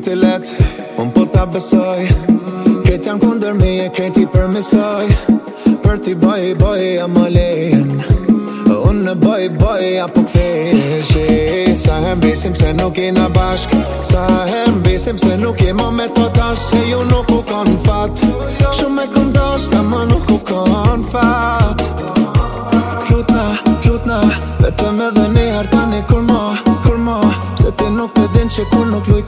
të let, po ta besoj. Krejt janë kundër meje, krejt i përmisoj. Për ti boj, jam alen. Unë boj, apo kthesh. Sa herë besim se nuk jena bashk. Sa herë besim se nuk jema me to tash. Se ju nuk u kon fat. Shumë e kundosh, ta më nuk u kon fat. Flutna, vetëm edhe një herë tani kur mo. Se ti nuk pedin që kur nuk luj